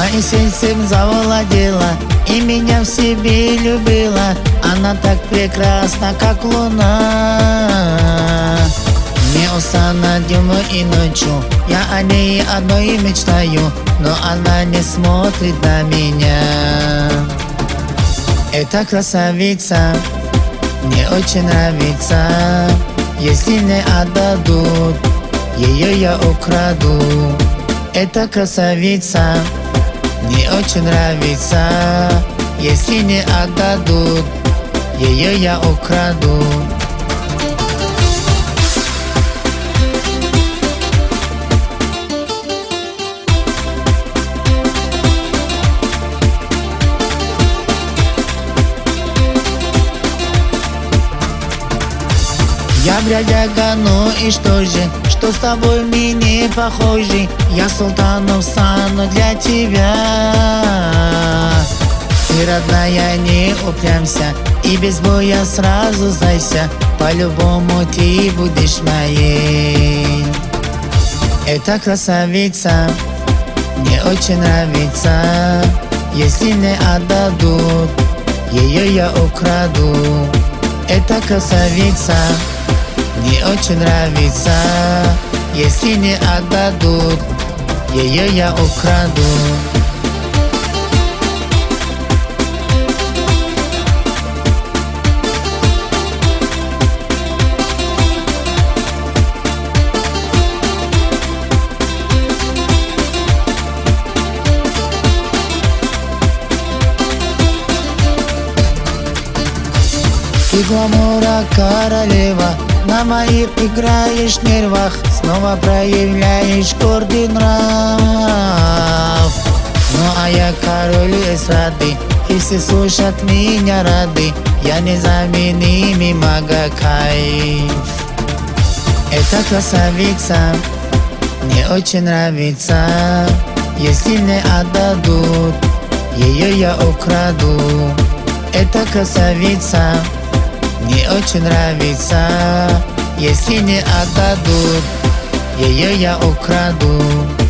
Моим сердцем завладела и меня в себе любила. Она так прекрасна, как луна. Не устану днем и ночью, я о ней одной мечтаю, но она не смотрит на меня. Эта красавица мне очень нравится. Если не отдадут, ее я украду. Эта красавица мне очень нравится. Если не отдадут, ее я украду. Я бродяга, ну и что же, что с тобой мне не похожи. Я султаном стану для тебя. Ты, родная, не упрямься и без боя сразу сдайся. По-любому ты будешь моей. Эта красавица мне очень нравится. Если не отдадут, ее я украду. Эта красавица мне очень нравится. Если не отдадут, ее я украду. Ты гламура королева, на моих играешь нервах, снова проявляешь гордый нрав. Ну а я король эстрады, и все слушат меня рады. Я незаменимый мага-кайф. Эта красавица мне очень нравится. Если не отдадут, ее я украду. Эта красавица мне очень нравится. Если не отдадут, ее я украду.